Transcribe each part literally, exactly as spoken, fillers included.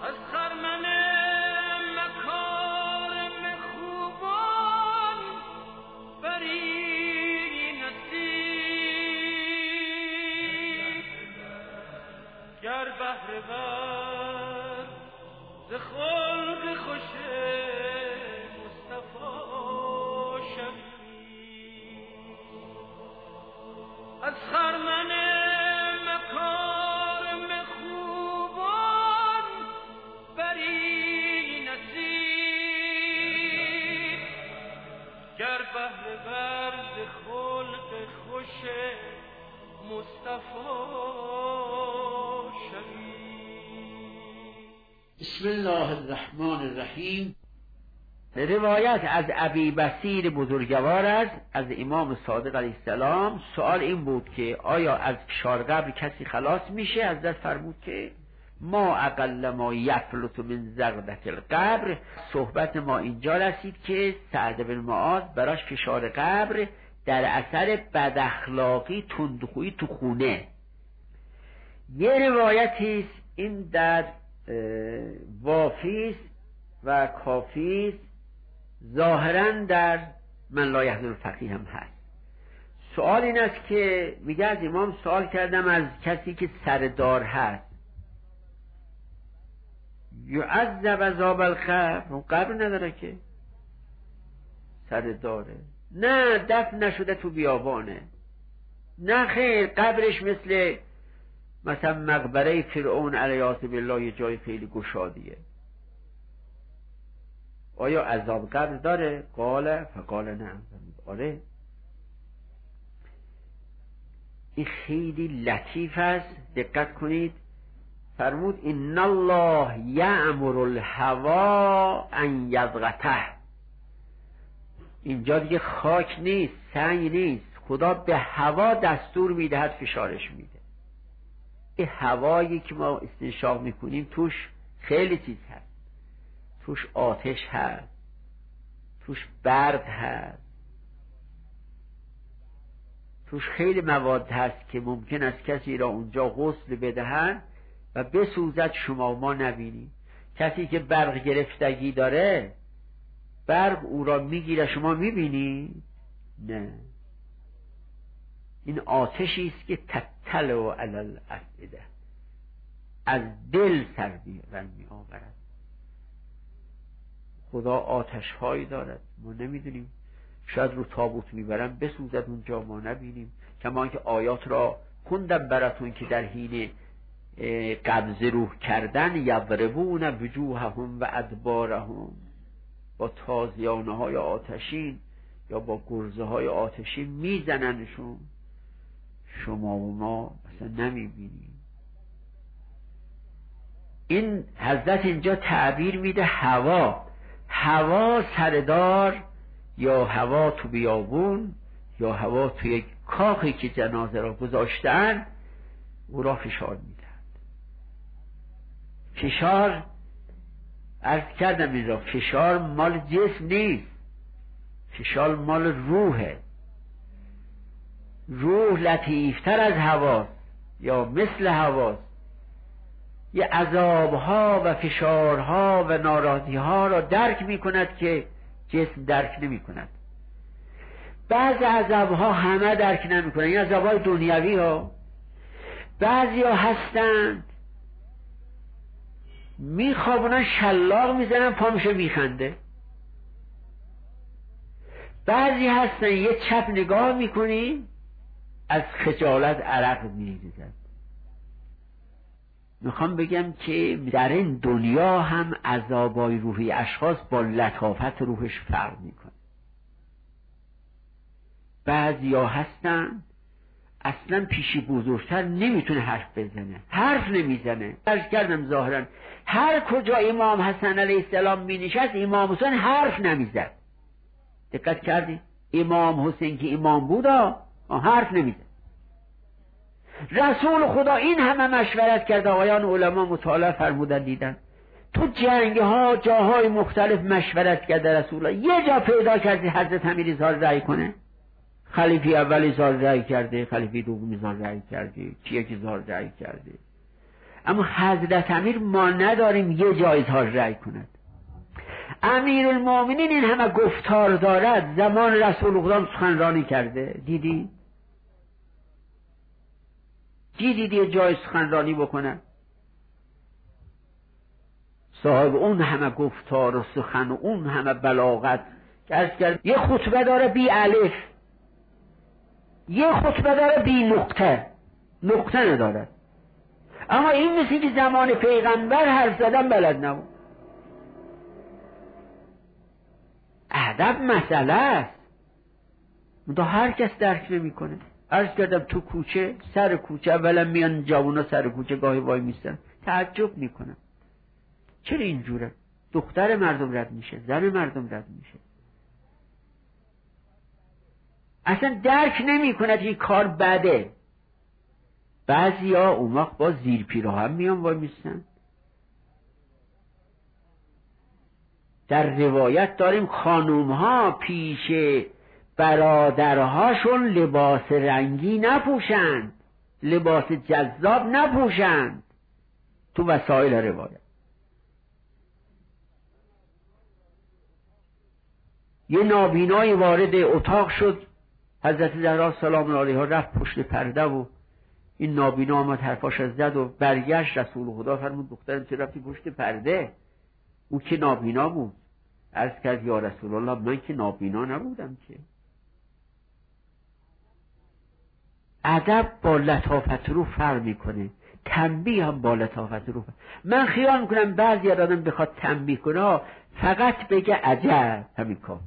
از خرمن مکارم خوبان بری نصیب گر بهره ور ز خلق خوش مصطفی شوی از خرمن مکارم خوبان بری نصیب گر بهره ور ز خلق خوش مصطفی شوی. بسم الله الرحمن الرحیم. روایت از ابی بصیر بزرگوار است از امام صادق علیه السلام. سوال این بود که آیا از فشار قبر کسی خلاص میشه؟ حضرت فرمود که ما اقل ما یفلت من زغدة القبر. صحبت ما اینجا رسید که سعد بن معاذ براش فشار قبر در اثر بداخلاقی تندخویی تو خونه. یه روایتی است این در وافیست و کافیست، ظاهرا در من لا یحضر الفقیه هم هست. سوال این است که میگه از امام سوال کردم از کسی که سردار هست یعذب عذاب القبر، اون قبر نداره که سرداره، نه دفن نشده تو بیابانه، نه خیر قبرش مثل مثلا مقبره فرعون علیه بالله یه جای خیلی گشادیه. آیا عذاب قبر داره؟ قال فقال نه. آره. این خیلی لطیف است، دقت کنید. فرمود ان الله یأمر الهوا ان یضغطه. اینجا دیگه خاک نیست، سنگ نیست، خدا به هوا دستور میدهد فشارش میده. این هوایی که ما استنشاق میکنیم توش خیلی چیز هست، توش آتش هست، توش برق هست، توش خیلی مواد هست که ممکن است کسی را اونجا غسل بدهند و بسوزد شما ما نبینیم. کسی که برق گرفتگی داره برق او را میگیره شما میبینی؟ نه. این آتشی است که تطلع علی الافئده، از دل سر می آورد. خدا آتش هایی دارد ما نمیدونیم، شاید رو تابوت میبرن بسوزد اونجا ما نبینیم. کما که آیات را خوندم براتون که در حین قبض روح کردن یضربون وجوههم و ادبارهم، با تازیانه های آتشین یا با گرزه های آتشین میزننشون، شما و ما اصلا نمیبینیم. این حضرت اینجا تعبیر میده هوا، هوا سردار یا هوا تو بیابون یا هوا تو یک کاخی که جنازه را گذاشتن او را فشار میدن. فشار عرض کردم این را، فشار مال جسم نیست، فشار مال روحه. روح لطیفتر از هواست یا مثل هواست. یه عذابها و فشارها و ناراحتیها را درک می کند که جسم درک نمی کند. بعض عذابها همه درک نمی کنند، این عذابهای دنیوی ها. بعضی ها هستند می خوابونن شلاق می زنن پا میشه می خنده. بعضی هستن یه چپ نگاه می کنی از خجالت عرق می ریزد. میخوام بگم که در این دنیا هم عذابای روحی اشخاص با لطافت روحش فرق میکنه. بعضیا هستن اصلا پیشی بزرگتر نمیتونه حرف بزنه، حرف نمیزنه. عرض کردم ظاهرا هر کجا امام حسن علیه السلام مینشست امام حسین حرف نمیزد. دقت کردی؟ امام حسین که امام بود حرف نمیزد. رسول خدا این همه مشورت کرد، آقایان علما مطالعه فرمودن دیدن تو جنگ ها جاهای مختلف مشورت کرده رسول الله. یه جا پیدا کردی حضرت امیر اظهار رأی کنه؟ خلیفه اول اظهار رأی کرده، خلیفه دوم اظهار رأی کرده، کیه که اظهار رأی کرده؟ اما حضرت امیر ما نداریم یه جا اظهار رأی کند. امیرالمومنین این همه گفتار دارد، زمان رسول خدا سخنرانی کرده، دیدی؟ دیدید یه جای سخنرانی بکنه؟ صاحب اون همه گفتار و سخن و اون همه بلاغت که عرض کرد یه خطبه داره بی الف، یه خطبه داره بی نقطه، نقطه نداره. اما این مثل که زمان پیغمبر حرف زدن بلد نبود. ادب مسئله است، منتها هر کس درک نمی کنه. عرض کردم تو کوچه، سر کوچه اولا میان جوونا سر کوچه گاهی وای میستن، تعجب میکنم چرا اینجوره؟ دختر مردم رد میشه، زن مردم رد میشه، اصلا درک نمی کند این کار بده. بعضی ها اون وقت با زیر پیراهن میان وای میستن. در روایت داریم خانوم ها پیش برادرهاشون لباس رنگی نپوشند، لباس جذاب نپوشند، تو وسایل روایت. یه نابینای وارد اتاق شد، حضرت زهرا سلام الله علیها رفت پشت پرده و این نابینا آمد حرفاش از زد و برگشت. رسول خدا فرمود دخترم چرا رفتی پشت پرده؟ او که نابینا بود. عرض کرد یا رسول الله من که نابینا نبودم که. ادب با لطافت رو فرق میکنه، تنبیه هم با لطافت رو فرق. من خیال میکنم بعضی آدم بخواد تنبیه کنه فقط بگه عجب، همین کافی.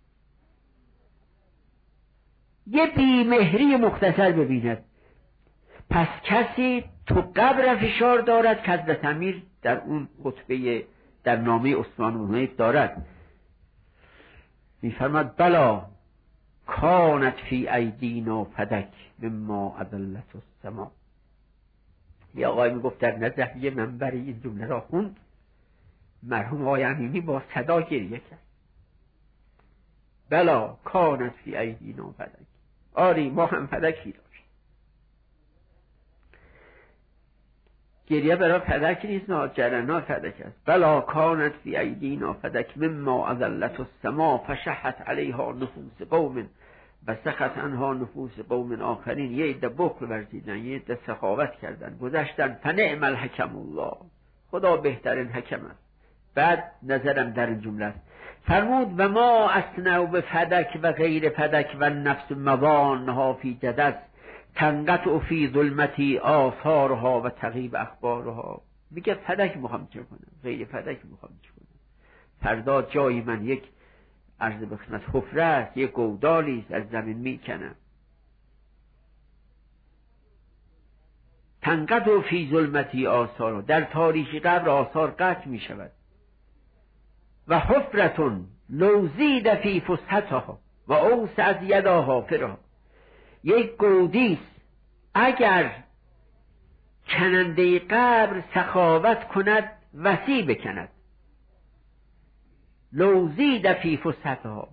یه بیمهری مختصر ببیند. پس کسی تو قبر فشار دارد که حضرت امیر در اون خطبه در نامه عثمان بن حنیف دارد، میفرماد بلا کانت فی ایدینا فدک مما اذلت السما. یه آقای میگفت در نزح یه منبری این جمله را خوند، مرحوم آقای امینی با صدا گریه کرد. بلا کانت فی ایدینا فدک، آری ما هم فدکی داشت. گریه برای فدک نیست، نه جرنا فدک است. بلا کانت فی ایدینا فدک مما اذلت السما فشحت علیها نفوس قوم و سخط عنها نفوس قوم آخرین. یه عده بخل ورزیدن، یه عده سخاوت کردن، گذشتن. فنعم الحکم الله، خدا بهترین حکم است. بعد نظرم در این جمله است، فرمود و ما اثنوا بفدک و غیر فدک و نفس موانها فی جدد تنقطع فی ظلمتی آثارها و تغیب اخبارها. میگه فدک میخوام چه کنم، غیر فدک میخوام چه کنم. فردا جای من یک عرض به خدمت حفره است، یک گودالی است، از زمین میکنم. تنقطع فی ظلمتی آثارها، در تاریکی قبر آثار قطع میشود. و حفرتون لو زید فی فسحتها و اوسعت یدا حافرها، یک گودیست اگر کننده قبر سخاوت کند وسیع بکند. لو زید فی فسحتها،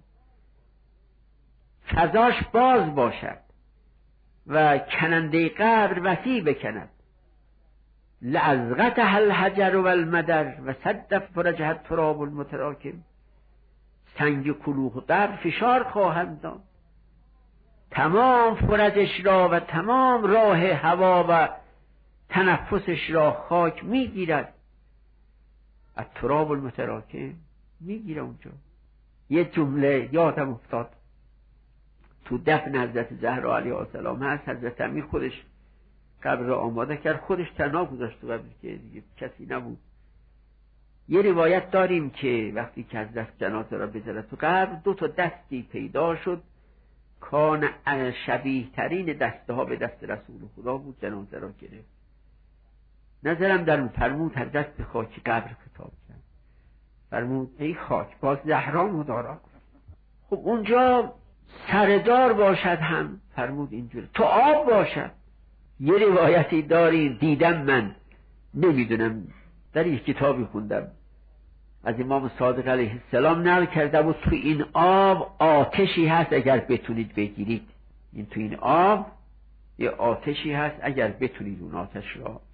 فضاش باز باشد و کننده قبر وسیع بکند. لازغتها الحجر و المدر و صدف فرجها التراب المتراکم، سنگ کلوخ قبر فشار خواهند داد، تمام فرجش را و تمام راه هوا و تنفسش را خاک میگیرد. التراب المتراکم میگیره اونجا. یه جمله یادم افتاد تو دفن حضرت زهرا علیها السلام هست. حضرت امیر خودش قبر را آماده کرد، خودش تنها گذاشت تو قبر که دیگه کسی نبود. یه روایت داریم که وقتی که حضرت جنازه را بذاره تو قبر، دو تا دستی پیدا شد، کان شبیه ترین دسته ها به دست رسول خدا بود، جنازه را گرفت. نظرم در اون فرمود حضرت به خاک قبر خطاب کرد، فرمود ای خاک باز زهرا مدارا کن. خب اونجا سردار باشد هم، فرمود اینجوری تو آب باشد. یه روایتی داریم دیدم، من نمیدونم، در یک کتابی خوندم از امام صادق علیه السلام نقل کرده بود تو این آب آتشی هست اگر بتونید بگیرید. این تو این آب یه آتشی هست اگر بتونید اون آتش را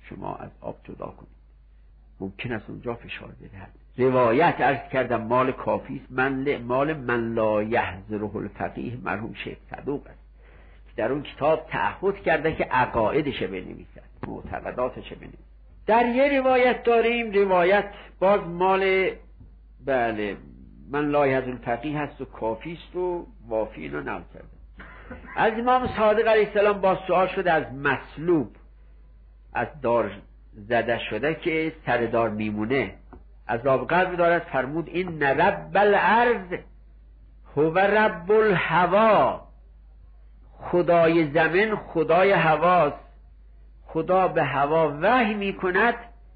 شما از آب جدا کنید، ممکن است اونجا فشار بدهد. روایت عرض کردم مال کافی است، من مال من لا یحضره الفقیه مرحوم شیخ صدوق است که در اون کتاب تعهد کرده که عقایدش بنویسد، معتقداتش بنویسد. در یه روایت داریم، روایت باز مال بله من لا یحضره الفقیه هست و کافی است و وافی اینو نقل کرده. از امام صادق علیه السلام با سوال شده از مصلوب، از دار زده شده که سردار میمونه عذاب قبر دارد، فرمود این رب الارض هو رب الهوا، خدای زمین خدای هواست، خدا به هوا وحی میکند،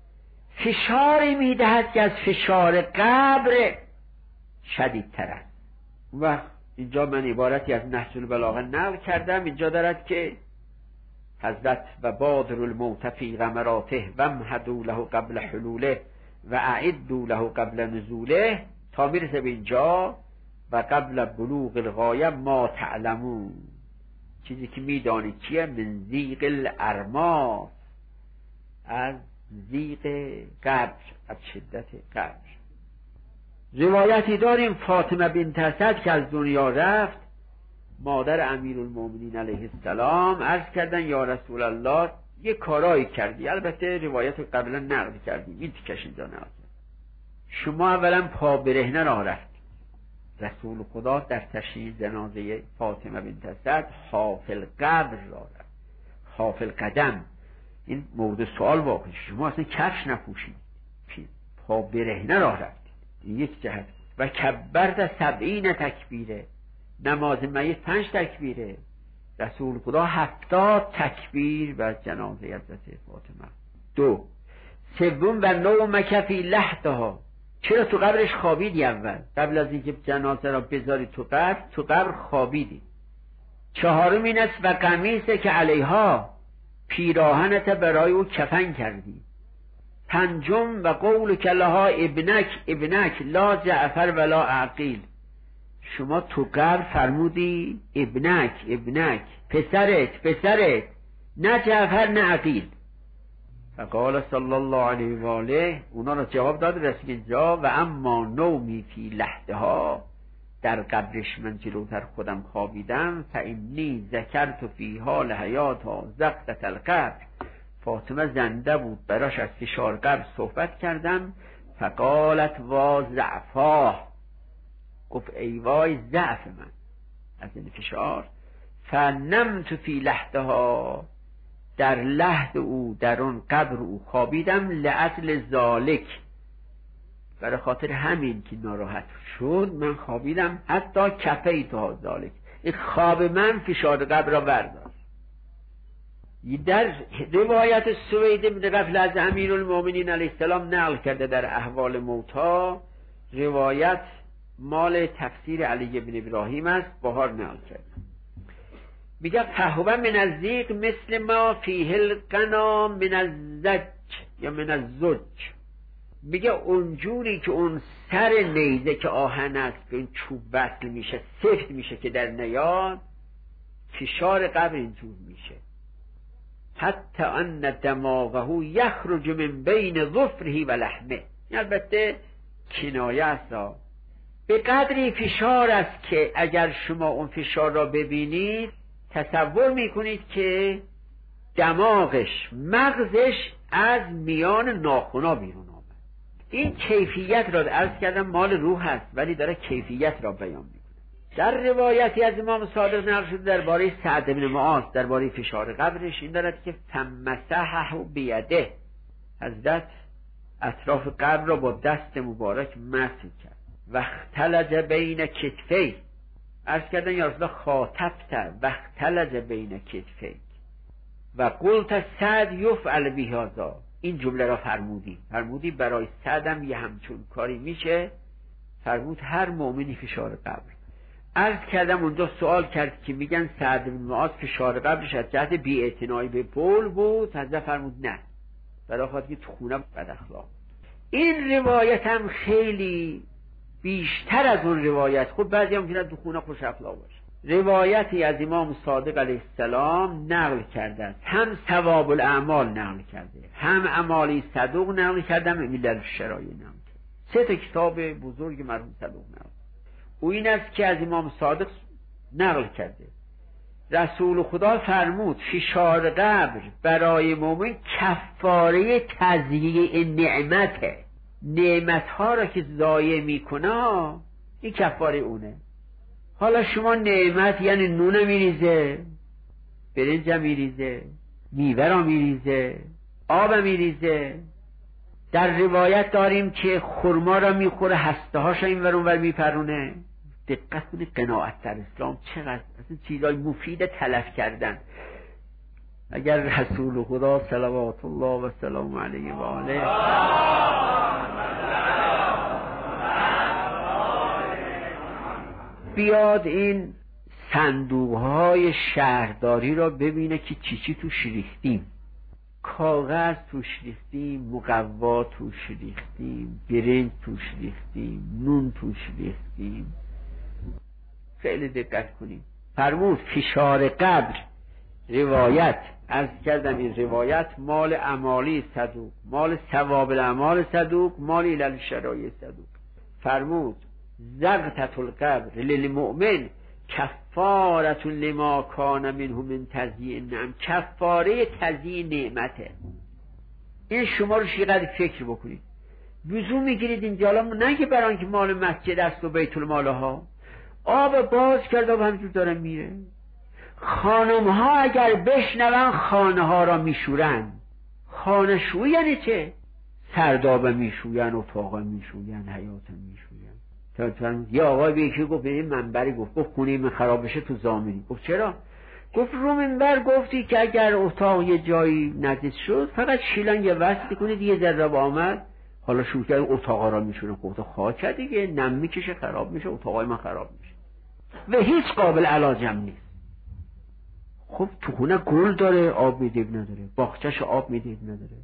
فشاری میدهد که از فشار قبر شدیدتر است. و اینجا من عبارتی از نهج البلاغه نقل کردم، اینجا دارد که حضرت و بادر الموت فی غمراته و امهدوا له قبل حلوله و اعدوا له قبل نزوله تا میرسه به اینجا و قبل بلوغ الغایه ما تعلمون، چیزی که میدانید چیه؟ من ضیق الارماس، از ضیق قبر، از شدت قبر. روایتی داریم فاطمه بنت اسد که از دنیا رفت، مادر امیرالمومنین علیه السلام عرض کردن یا رسول الله یه کارایی کردی، البته روایت رو قبلا نقل کردیم، این تیکش اینجا نقل کرد، شما اولا پا برهنه راه رفت. رسول خدا در تشییع جنازه فاطمه بنت اسد حافل قبر راه رفت، حافل قدم. این مورد سوال واقع، شما اصلا کفش نپوشید، پا برهنه راه رفت، این یک جهت. و کبرت سبعین تکبیره، نماز میت پنج تکبیره، رسول خدا هفتاد تکبیر بر جنازه حضرت فاطمه. دو سوم و نومک فی لحدها، چرا تو قبرش خوابیدی؟ اول قبل از اینکه جنازه را بذاری تو قبر، تو قبر خوابیدی. چهارم این است و قمیصه که علیها، پیراهنت برای او کفن کردی. پنجم و قول کلها ابنک ابنک لا جعفر ولا عقیل، شما تو قبر فرمودی ابنک ابنک پسرت پسرت، نه جعفر نه عقیل. فقال صلی الله علیه و آله، اونا را جواب داد رسول اینجا و اما نومی فی لحدها، در قبرش من جلوتر خودم خوابیدم، فانی ذکرت فی حال حیاتها زقطة القبر، فاطمه زنده بود براش از فشار قبر صحبت کردم. فقالت وا ضعفاه، گفت ای وای ضعف من از این فشار. فنمت فی لحدها، در لحد او، در اون قبر او خوابیدم. لعجل ذالک، برای خاطر همین که ناراحت شد من خوابیدم. حتی کفیتها ذالک، این خواب من فشار قبر را برداشت. در روایت سوید بن غفل از امیرالمومنین علیه السلام نقل کرده در احوال موتی، روایت مال تفسیر علی بن ابراهیم است، بهار نقل کرده. میگه فهو من الضیق مثل ما فیه القنا من الزج یا من الزج، میگه اونجوری که اون سر نیزه که آهن است که این چوب وصل میشه سفت میشه که در نیاد، فشار قبر اینجور میشه. حتی ان دماغه یخرج من بین ظفره و لحمه، البته کنایه است، به قدری فشار است که اگر شما اون فشار را ببینید تصور میکنید که دماغش مغزش از میان ناخنا بیرون آمد. این کیفیت را عرض کردم مال روح است، ولی داره کیفیت را بیان میکنه. در روایتی از امام صادق نقل شده درباره سعد بن معاذ درباره فشار قبرش این دارد که فمسحه بیده، حضرت اطراف قبر را با دست مبارک مسح کرد. و اختلج بین کتفی، عرض کردن یا رسول الله خاطبت و اختلج بین کتفی و قلت سعد یفعل بهذا، این جمله را فرمودی فرمودی برای سعدم یه همچون کاری میشه. فرمود هر مؤمنی فشار قبر. عرض کردم اونجا سوال کرد که میگن سعد بن معاذ فشار قبرش از جهت بی‌اعتنایی به بول بود، حضرت فرمود نه، برای خاطر که تو خونه بد اخلاق. این روایت هم خیلی بیشتر از اون روایت، خب بعضی هم میگن تو خونه خوش اخلاق باشه، روایتی از امام صادق علیه السلام نقل کرده است، هم ثواب الاعمال نقل کرده، هم اعمالی صدوق نقل کرده، هم ملل الشرایع نقل کرده. سه تا کتاب بزرگ مرحوم صدوق نقل. او این است که از امام صادق نقل کرده رسول خدا فرمود فشار قبر برای مومن کفاره تضییع نعمته. نعمتها را که ضایع میکنه این کفاره اونه. حالا شما نعمت یعنی نون میریزه، برنج میریزه، میوه را میریزه، آب میریزه. در روایت داریم که خرما را میخوره، هسته هاش این ور اون ور میپرونه. دقت کنید قناعت در اسلام چقدر اصلا چیزای مفید تلف کردن. اگر رسول خدا صلوات الله و سلام علیه و آله بیاد این صندوق های شهرداری را ببینه که چی چی توش ریختیم، کاغذ توش ریختیم، مقوا توش ریختیم، برنج توش ریختیم، نون توش ریختیم. خیلی دقت کنیم. فرمود فشار قبر، روایت عرض کردم این روایت مال اعمالی صدوق، مال ثواب الاعمال صدوق، مال علل شرایع صدوق. فرمود زغطة القبر للمؤمن کفارة لما کان منه من تضییع النعم. کفاره تضییع نعمته. این شما رو چقدر فکر بکنید. وضو میگیرید اینجا، نه که برای اینکه مال مسجد است و بیت المال ها، آب باز کرده و همجور داره میره. خانم ها اگر بشنون خانه ها را میشورن. خانه شوی یعنی چه؟ سرداب میشوین، اتاق میشوین، حیات میشوین. تا تا یه آقای به یکی گفت این منبری گفت گفت خونه من خراب بشه تو زامنی. گفت چرا؟ گفت رو منبر گفتی که اگر اتاق یه جایی نجس شد فقط شیلان یه وصلی کنید، یه ذره با آمد حالا شروع کرد اتاقا را میشونه. گفت خاک دیگه نم میکشه خراب میشه، اتاقای من خراب میشه و هیچ قابل علاجم نیست. خب تو خونه گل داره آب میده نداره، باغچه‌ش آب میده نداره.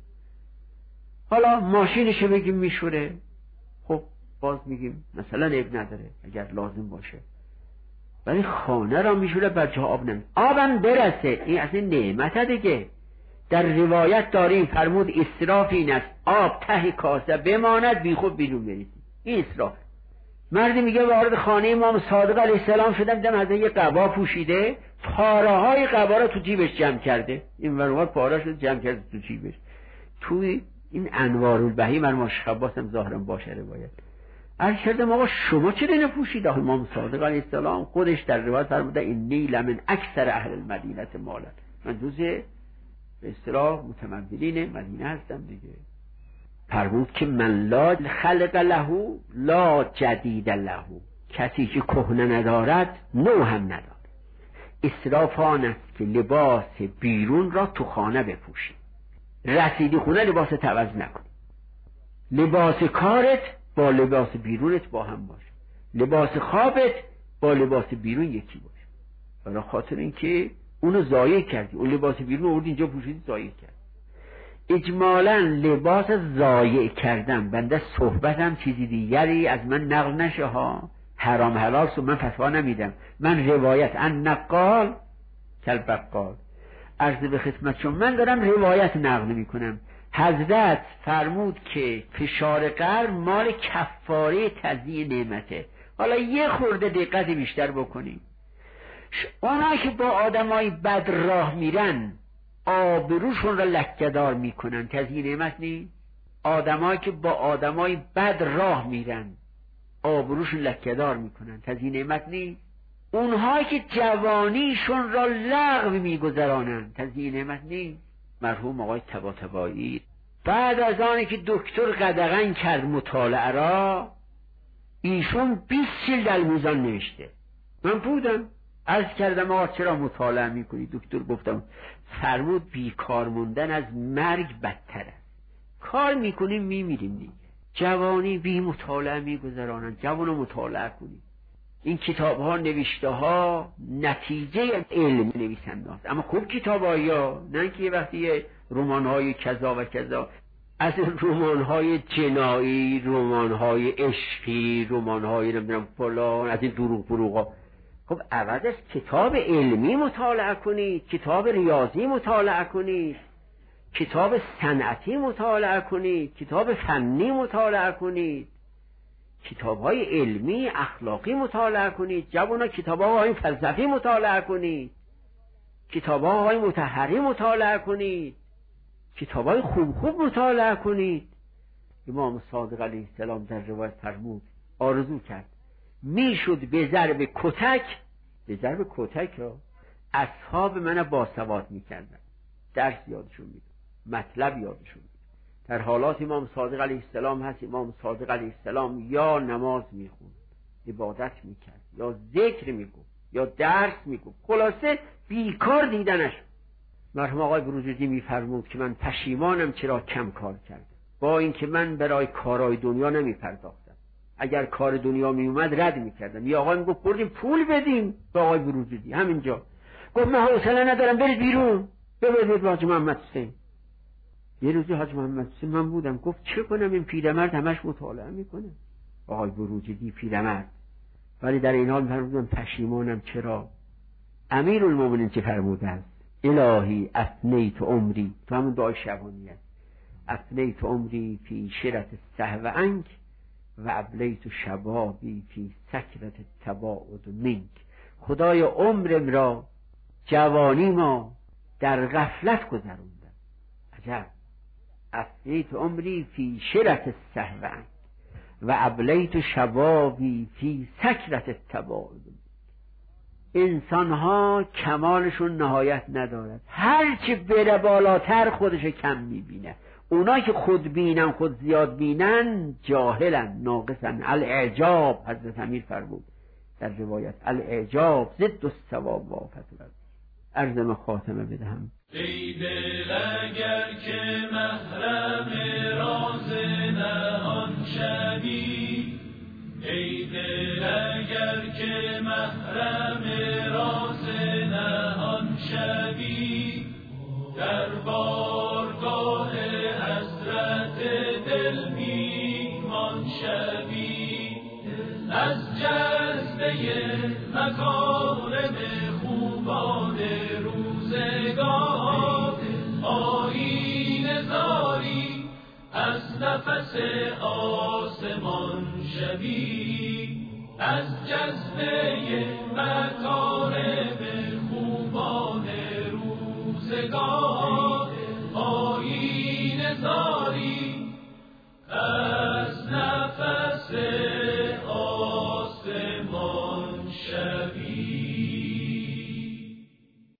حالا ماشینش بگیم میشوره، خب باز میگیم مثلا اب نداره اگر لازم باشه، ولی خانه را میشوره بچه آب نمیده. آبم برسه، این اصلا نعمت دیگه. در روایت داریم فرمود اسراف این است آب ته کاسه بماند بی خود بیرون بریزید. این اسراف. مردی میگه وارد خانه امام صادق علیه السلام شدم، دیدم از یه قبا پوشیده، پاره های قبا را تو جیبش جمع کرده. این ورور پاره شد جمع کرده تو جیبش. توی این انوار البهی مرموش خباس هم ظاهرا باشه روایت. عرض کردم آقا شما چرا اینو پوشیده؟ امام صادق علیه السلام خودش در روایت فرموده اینی لمن اکثر اهل المدینه مالا، من جزء به اصطلاح متمدنین مدینه هستم دیگه. فرمود که من لا خلق له لا جدید له، کسی که کهنه ندارد نو هم ندارد. اسراف آن است که لباس بیرون را تو خانه بپوشی، رسیدی خونه لباس عوض نکن. لباس کارت با لباس بیرونت با هم باشه، لباس خوابت با لباس بیرون یکی باشه. برای خاطر اینکه اونو ضایع کردی، اون لباس بیرون آوردی اینجا پوشیدی ضایع کردی. اجمالاً لباس ضایع کردن، بنده صحبتم چیزی دیگری از من نقل نشه ها، حرام حلال سو من فتوا نمیدم. من روایت ان نقال کل بقال، عرض به خدمت شما من دارم روایت نقل میکنم. حضرت فرمود که فشار قلب مال کفاره تضییع نعمته. حالا یه خورده دقت بیشتر بکنیم. اونا که با آدمای بد راه میرن آبروشون را لکه‌دار میکنن، تضییع نعمت نیست؟ آدمایی که با آدمای بد راه میرن آبروشون لکه‌دار میکنن، تضییع نعمت نیست؟ اونهایی که جوانیشون را لغو میگذرانن، تضییع نعمت نیست؟ مرحوم آقای طباطبایی بعد از آنی که دکتر قدغن کرد مطالعه را، ایشون بیست جلد المیزان نوشته. من بودم عرض کردم آقا چرا مطالعه میکنی؟ دکتر گفتم فرمود بیکار موندن از مرگ بدتر است. کار میکنیم میمیریم دیگه. جوانی بی مطالعه میگذرانن. جوانو مطالعه کنید. این کتاب ها نوشته ها نتیجه علم نویسنده است، اما خوب کتاب ها، نه که وقتی رمان های کذا و کذا، از رمان های جنایی، رمان های عشقی، رمان های نمیدونم فلان، از این دروغ بروغا خب عوضش کتاب علمی مطالعه کنید، کتاب ریاضی مطالعه کنید، کتاب صنعتی مطالعه کنید، کتاب فنی مطالعه کنید، کتاب‌های علمی اخلاقی مطالعه کنید. جوونا کتاب‌های فلسفی مطالعه کنید، کتاب‌های مطهری مطالعه کنید، کتاب‌های خوب خوب مطالعه کنید. امام صادق علیه السلام در روایت فرمود آرزو کرد میشد به ضرب کتک، به ضرب کتک را اصحاب من باسواد میکردن، درس یادشون میدن، مطلب یادشون میدن. در حالات امام صادق علیه السلام هست امام صادق علیه السلام یا نماز میخوند، عبادت میکرد، یا ذکر میگفت، یا درس میگفت، خلاصه بیکار دیدنش. مرحوم آقای بروجردی میفرمود که من پشیمانم چرا کم کار کردم، با اینکه من برای کارهای دنیا نمیپرداختم، اگر کار دنیا میومد رد میکردم. یا آقای میگفت بردیم پول بدیم به آقای بروجردی، همینجا گفت من حوصله ندارم برید بیرون ببرید حاج محمد حسین. یه روزی حاج محمد حسین من بودم، گفت چه کنم این پیرمرد همش مطالعه میکنه. آقای بروجردی پیرمرد، ولی در این حال فرمودم پشیمانم چرا. امیرالمومنین چه فرموده است؟ الهی افنیت عمری، تو همون دعای شبانی است، افنیت عمری فی شرط السهو عنک و ابلیت شبابی فی سکرت التباعد منک. خدای عمرم را، جوانی ما در غفلت گذروندم. عجب. افنیت عمری فی شرط السهو عنک و ابلیت شبابی فی سکرت التباعد. انسان ها کمالشون نهایت ندارد، هرچی بره بالاتر خودش کم میبینه. اونا که خود بینن، خود زیاد بینن، جاهلن، ناقصن. الاعجاب، حضرت امیر فرمود در روایت، الاعجاب ضد الصواب و آفت الارض. عرض خاتمه بدهم. ای دل اگر که محرم راز نهان شوی، ای دل اگر که محرم راز نهان شوی، در بارگاه حضرت دل میمان شوی، از جذبه مکارم خوبان روزگار آیین زاری، از نفس آسمان شوی، از جذبه مکارم خوبان روزگار آیین زاری.